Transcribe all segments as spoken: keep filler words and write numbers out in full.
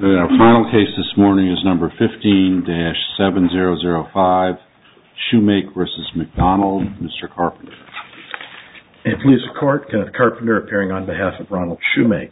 Our final case this morning is number fifteen dash seven zero zero five, Shoemake versus McDonald. Mister Carpenter. And please, the court, Kenneth Carpenter, appearing on behalf of Ronald Shoemake.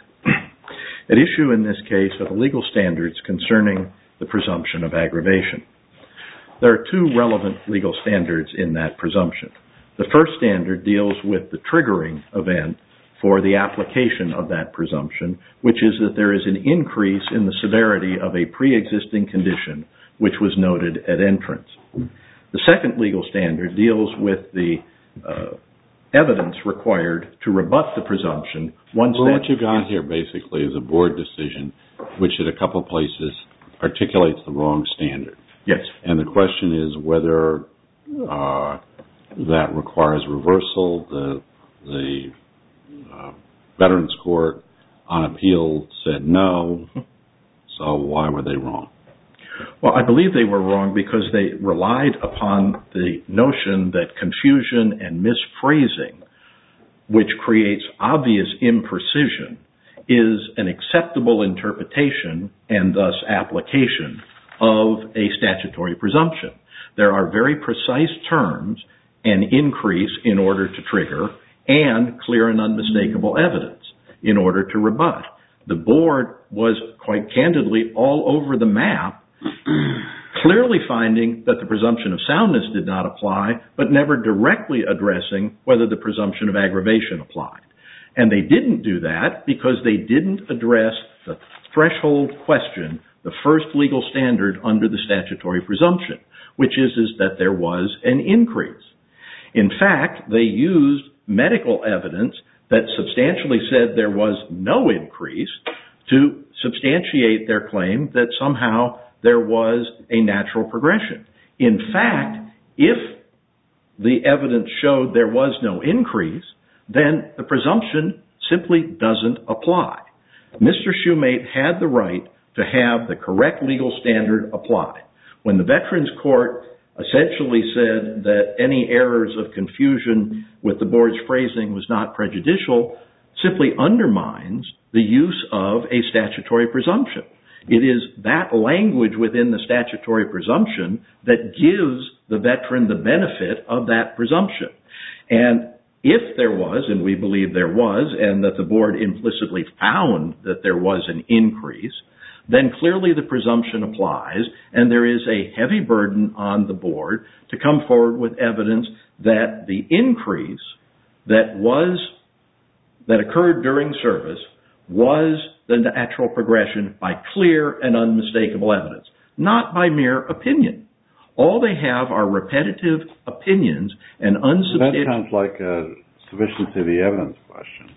At issue in this case are the legal standards concerning the presumption of aggravation. There are two relevant legal standards in that presumption. The first standard deals with the triggering event for the application of that presumption, which is that there is an increase in the severity of a pre-existing condition which was noted at entrance. The second legal standard deals with the uh, evidence required to rebut the presumption. Once well, that what you've got here basically is a board decision which at a couple places articulates the wrong standard. Yes. And the question is whether uh, that requires reversal. The, the uh, Veterans Court on appeal said no, so why were they wrong? Well, I believe they were wrong because they relied upon the notion that confusion and misphrasing, which creates obvious imprecision, is an acceptable interpretation and thus application of a statutory presumption. There are very precise terms, an increase in order to trigger, and clear and unmistakable evidence in order to rebut. The board was quite candidly all over the map, clearly finding that the presumption of soundness did not apply, but never directly addressing whether the presumption of aggravation applied. And they didn't do that because they didn't address the threshold question, the first legal standard under the statutory presumption, which is, is that there was an increase. In fact, they used medical evidence that substantially said there was no increase to substantiate their claim that somehow there was a natural progression. In fact, if the evidence showed there was no increase, then the presumption simply doesn't apply. Mister Shoemake had the right to have the correct legal standard applied. When the Veterans Court essentially said that any errors of confusion with the board's phrasing was not prejudicial, simply undermines the use of a statutory presumption. It is that language within the statutory presumption that gives the veteran the benefit of that presumption. And if there was, and we believe there was, and that the board implicitly found that there was an increase, then clearly the presumption applies, and there is a heavy burden on the board to come forward with evidence that the increase that was, that occurred during service was the natural progression by clear and unmistakable evidence, not by mere opinion. All they have are repetitive opinions and unsubstantiated... That sounds like a sufficiency of the evidence question.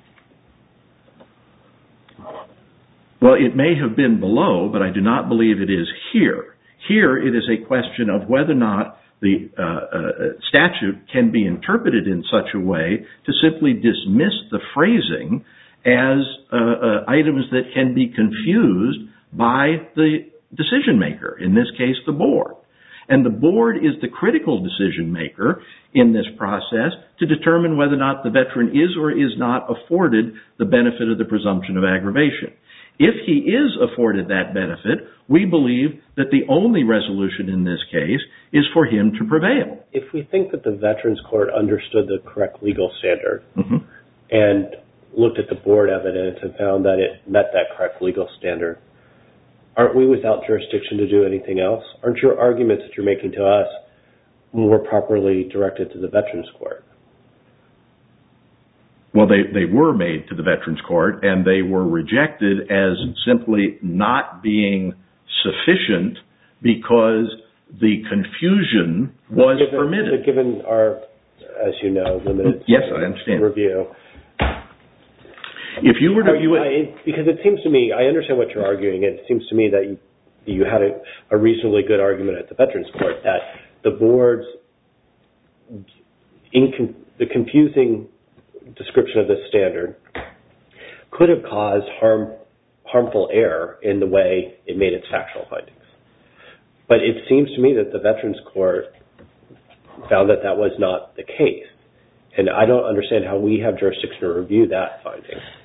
Well, it may have been below, but I do not believe it is here. Here it is a question of whether or not the uh, uh, statute can be interpreted in such a way to simply dismiss the phrasing as uh, uh, items that can be confused by the decision maker, in this case the board. And the board is the critical decision maker in this process to determine whether or not the veteran is or is not afforded the benefit of the presumption of aggravation. If he is afforded that benefit, we believe that the only resolution in this case is for him to prevail. If we think that the Veterans Court understood the correct legal standard mm-hmm. and looked at the board evidence and found that it met that correct legal standard, aren't we without jurisdiction to do anything else? Aren't your arguments that you're making to us more properly directed to the Veterans Court? Well, they, they were made to the Veterans Court, and they were rejected as simply not being sufficient because the confusion was given, permitted. Given our, as you know, limited yes, I understand. review. If you were to view it... I, because it seems to me, I understand what you're arguing, and it seems to me that you, you had a, a reasonably good argument at the Veterans Court that the board's, in, the confusing description of this standard could have caused harm, harmful error in the way it made its factual findings. But it seems to me that the Veterans Court found that that was not the case. And I don't understand how we have jurisdiction to review that finding.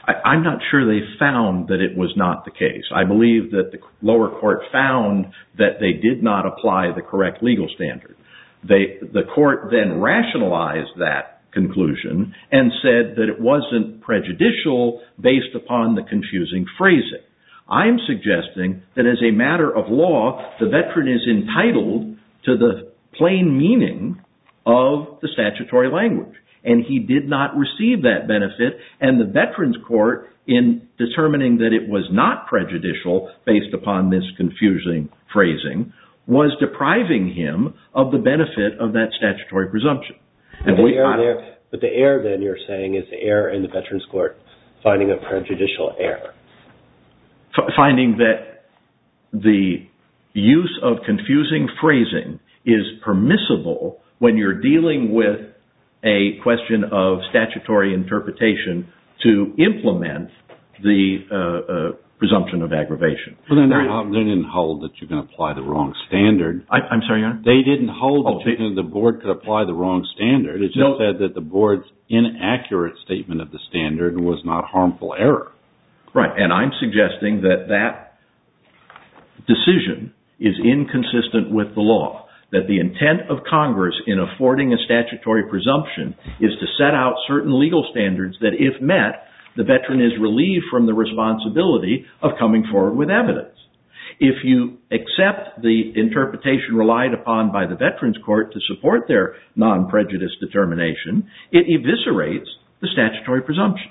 I, I'm not sure they found that it was not the case. I believe that the lower court found that they did not apply the correct legal standard. They, the court then rationalized that conclusion and said that it wasn't prejudicial based upon the confusing phrasing. I'm suggesting that as a matter of law, the veteran is entitled to the plain meaning of the statutory language. And he did not receive that benefit. And the Veterans Court, in determining that it was not prejudicial based upon this confusing phrasing, was depriving him of the benefit of that statutory presumption. And but, the we, error there, but the error then you're saying is the error in the Veterans Court finding a prejudicial error. F- finding that the use of confusing phrasing is permissible when you're dealing with a question of statutory interpretation to implement the uh, uh, presumption of aggravation. Well, they didn't hold that you can apply the wrong standard. I, I'm sorry, Your Honor? They didn't hold oh, that you can, the board could apply the wrong standard. It just no, said that the board's inaccurate statement of the standard was not harmful error. Right, and I'm suggesting that that decision is inconsistent with the law, that the intent of Congress in affording a statutory presumption is to set out certain legal standards that, if met, the veteran is relieved from the responsibility of coming forward with evidence. If you accept the interpretation relied upon by the Veterans Court to support their non-prejudice determination, it eviscerates the statutory presumption.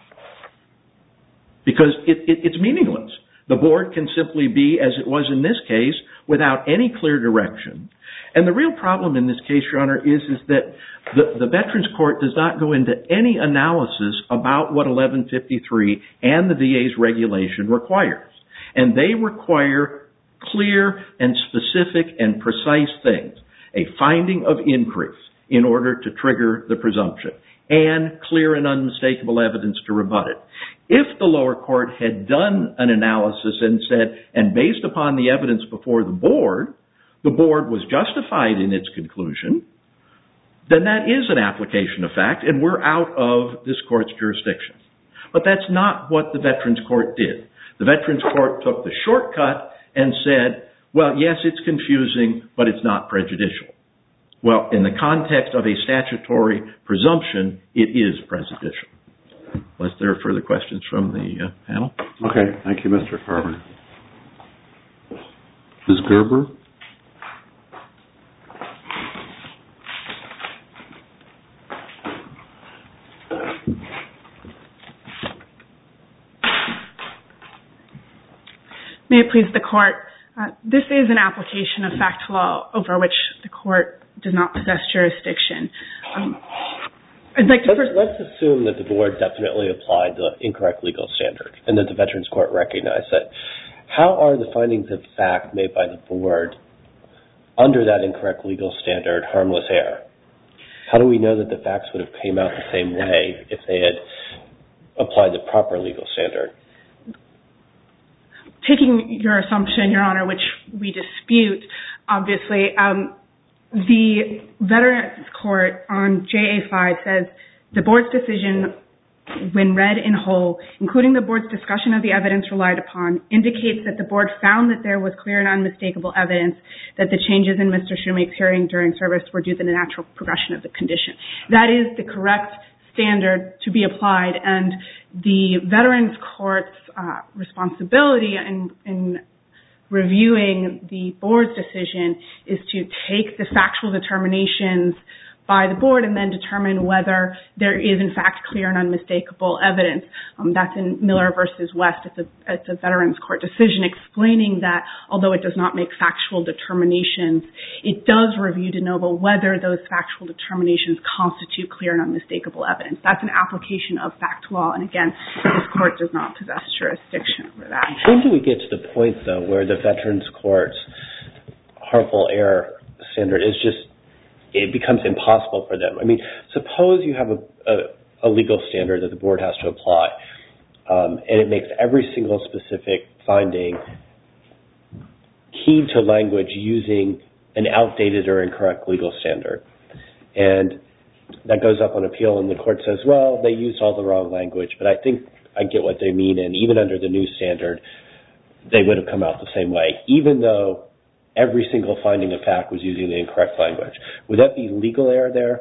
Because it, it, it's meaningless. The board can simply be, as it was in this case, without any clear direction. And the real problem in this case, Your Honor, is, is that the, the Veterans Court does not go into any analysis about what eleven fifty-three and the V A's regulation requires. And they require clear and specific and precise things. A finding of increase in order to trigger the presumption, and clear and unmistakable evidence to rebut it. If the lower court had done an analysis and said, and based upon the evidence before the board, the board was justified in its conclusion, then that is an application of fact, and we're out of this court's jurisdiction. But that's not what the Veterans Court did. The Veterans Court took the shortcut and said, well, yes, it's confusing, but it's not prejudicial. Well, in the context of a statutory presumption, it is prejudicial. Unless there are further questions from the uh, panel. Okay. Thank you, Mister Carver. Miz Gerber? May it please the court, uh, this is an application of fact law over which the court does not possess jurisdiction. Um, I'd like to let's, first... let's assume that the board definitely applied the incorrect legal standard and that the Veterans Court recognized it. How are the findings of fact made by the board under that incorrect legal standard harmless error? How do we know that the facts would have came out the same way if they had applied the proper legal standard? Taking your assumption, Your Honor, which we dispute, obviously, um, the Veterans Court on J A five says the board's decision, when read in whole, including the board's discussion of the evidence relied upon, indicates that the board found that there was clear and unmistakable evidence that the changes in Mister Shoemake's hearing during service were due to the natural progression of the condition. That is the correct standard to be applied, and the Veterans Court's uh, responsibility in, in reviewing the board's decision is to take the factual determinations by the board and then determine whether there is, in fact, clear and unmistakable evidence. Um, that's in Miller versus West. It's a, it's a Veterans Court decision explaining that, although it does not make factual determinations, it does review de novo whether those factual determinations constitute clear and unmistakable evidence. That's an application of fact law, and again, this court does not possess jurisdiction over that. When do we get to the point, though, where the Veterans Court's harmful error standard is just it becomes impossible for them? I mean, suppose you have a, a, a legal standard that the board has to apply, um, and it makes every single specific finding keyed to language using an outdated or incorrect legal standard. And that goes up on appeal and the court says, well, they used all the wrong language, but I think I get what they mean, and even under the new standard, they would have come out the same way, even though every single finding of fact was using the incorrect language. Would that be legal error there?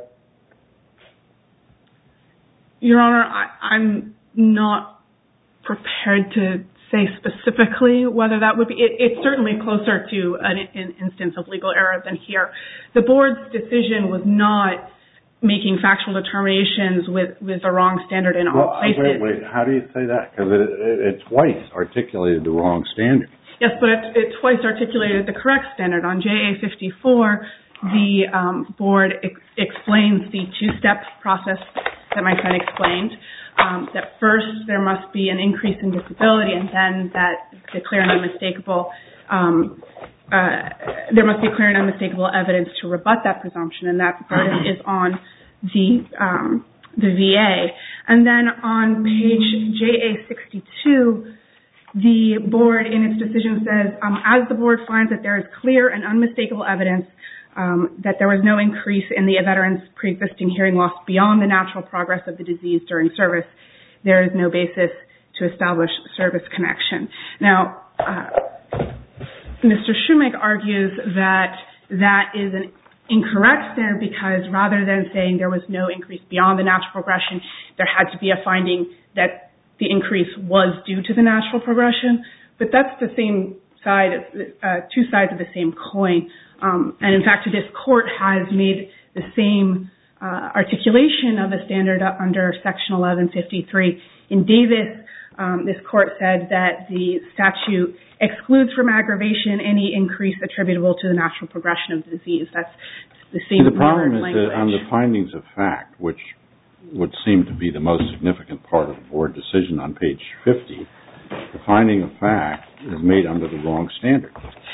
Your Honor, I, I'm not prepared to say specifically whether that would be. It, it's certainly closer to an, an instance of legal error than here. The board's decision was not making factual determinations with, with the wrong standard in all well, places. Wait, wait, how do you say that? Because it, it, it twice articulated the wrong standard. Yes, but it, it twice articulated the correct standard. On J A fifty-four, the um, board ex- explains the two-step process that my friend explained. Um, that first there must be an increase in disability, and then that the clear and unmistakable um, uh, there must be clear and unmistakable evidence to rebut that presumption, and that burden is on the um, the V A. And then on page J A sixty-two, the board in its decision says, um, as the board finds that there is clear and unmistakable evidence um, that there was no increase in the veteran's pre-existing hearing loss beyond the natural progress of the disease during service, there is no basis to establish service connection. Now, uh, Mister Shoemake argues that that is an incorrect standard because rather than saying there was no increase beyond the natural progression, there had to be a finding that the increase was due to the natural progression. But that's the same side, of, uh, two sides of the same coin. Um, and in fact, this court has made the same uh, articulation of the standard under Section eleven fifty-three. In Davis, um, this court said that the statute excludes from aggravation any increase attributable to the natural progression of the disease. That's the same. See, the problem is language. that on the findings of fact, which would seem to be the most significant part of the board decision on page fifty, the finding of fact is made under the wrong standard.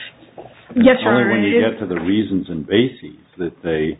Yes, Your Only Honor. when you get to the reasons and bases that they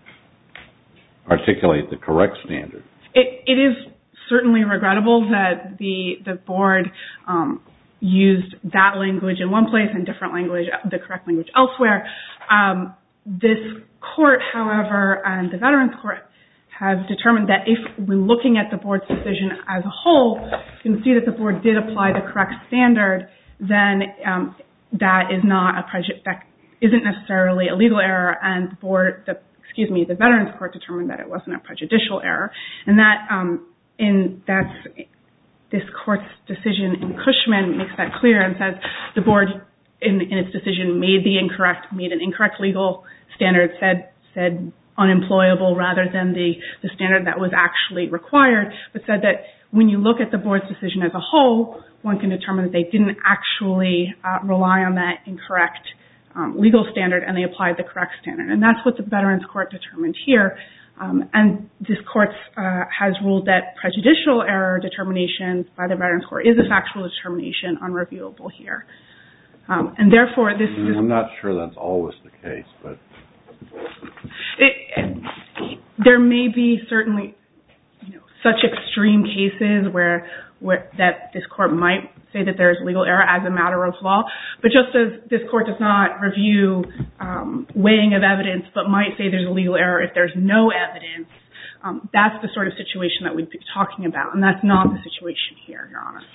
articulate the correct standard. It, it is certainly regrettable that the the board um, used that language in one place and different language, the correct language elsewhere. Um, this court, however, and the Veterans Court have determined that if, when looking at the board's decision as a whole, you can see that the board did apply the correct standard, then um, that is not a prejudice, that isn't necessarily a legal error, and the board, the, excuse me, the Veterans Court determined that it wasn't a prejudicial error, and that um, in that's this court's decision in Cushman makes that clear and says the board, in, in its decision, made the incorrect, made an incorrect legal standard, said said. unemployable rather than the, the standard that was actually required, but said that when you look at the board's decision as a whole, one can determine that they didn't actually uh, rely on that incorrect um, legal standard and they applied the correct standard. And that's what the Veterans Court determined here. Um, and this court uh, has ruled that prejudicial error determinations by the Veterans Court is a factual determination unreviewable here. Um, and therefore, this is... I'm not sure that's always the case, but... It, there may be certainly, you know, such extreme cases where where that this court might say that there is legal error as a matter of law, but just as this court does not review um, weighing of evidence, but might say there's a legal error if there's no evidence, um, that's the sort of situation that we'd be talking about, and that's not the situation here, Your Honor.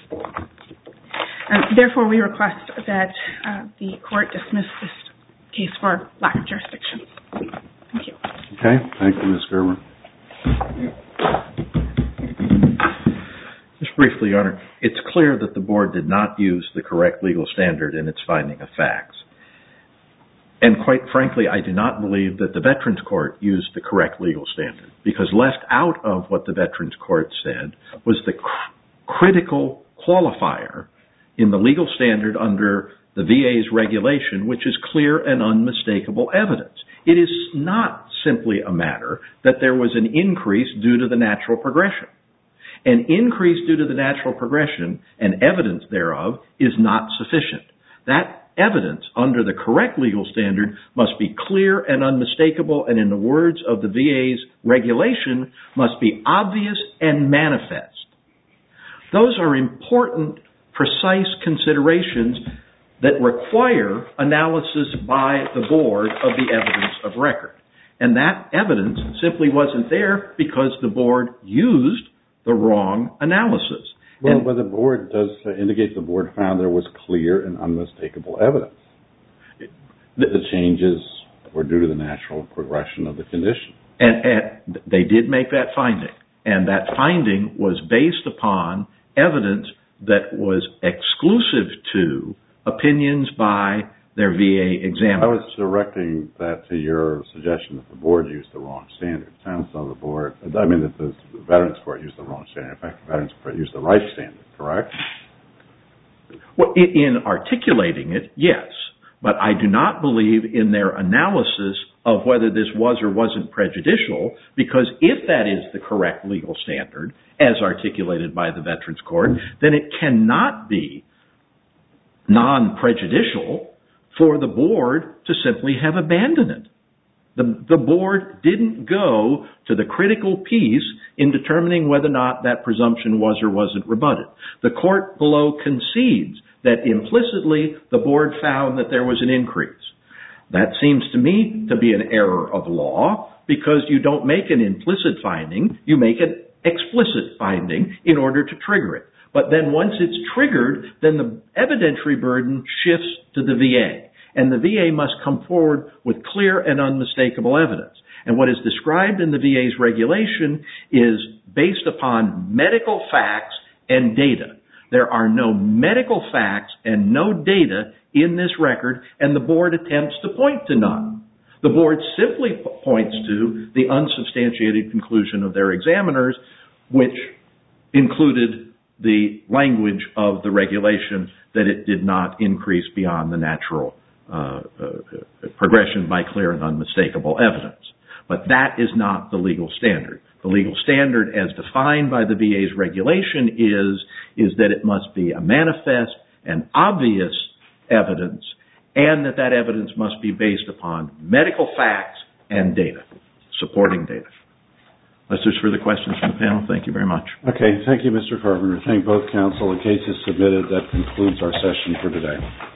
And therefore, we request that uh, the court dismiss this case for lack of jurisdiction. Thank you. Okay. Thank you, Miz Gerber. Just briefly, Your Honor, it's clear that the board did not use the correct legal standard in its finding of facts. And quite frankly, I do not believe that the Veterans Court used the correct legal standard, because left out of what the Veterans Court said was the cr- critical qualifier in the legal standard under the V A's regulation, which is clear and unmistakable evidence. It is not simply a matter that there was an increase due to the natural progression. An increase due to the natural progression and evidence thereof is not sufficient. That evidence under the correct legal standard must be clear and unmistakable, and in the words of the V A's regulation, must be obvious and manifest. Those are important, precise considerations that require analysis by the board of the evidence of record. And that evidence simply wasn't there because the board used the wrong analysis. Well, and, but the board does indicate the board found there was clear and unmistakable evidence. The, the changes were due to the natural progression of the condition. And, and they did make that finding. And that finding was based upon evidence that was exclusive to opinions by their V A examiners. I was directing that to your suggestion that the board used the wrong standard. It sounds like the board, I mean that the Veterans Court used the wrong standard. In fact, the Veterans Court used the right standard, correct? Well, in articulating it, yes. But I do not believe in their analysis of whether this was or wasn't prejudicial, because if that is the correct legal standard, as articulated by the Veterans Court, then it cannot be non-prejudicial for the board to simply have abandoned it. The, the board didn't go to the critical piece in determining whether or not that presumption was or wasn't rebutted. The court below concedes that implicitly the board found that there was an increase. That seems to me to be an error of law, because you don't make an implicit finding, you make an explicit finding in order to trigger it. But then once it's triggered, then the evidentiary burden shifts to the V A. And the V A must come forward with clear and unmistakable evidence. And what is described in the V A's regulation is based upon medical facts and data. There are no medical facts and no data in this record, and the board attempts to point to none. The board simply points to the unsubstantiated conclusion of their examiners, which included the language of the regulation that it did not increase beyond the natural uh, uh, progression by clear and unmistakable evidence. But that is not the legal standard. The legal standard as defined by the V A's regulation is, is that it must be a manifest and obvious evidence, and that that evidence must be based upon medical facts and data, supporting data. Unless there's further questions from the panel, thank you very much. Okay, thank you, Mister Carpenter. Thank both counsel. The case is submitted. That concludes our session for today.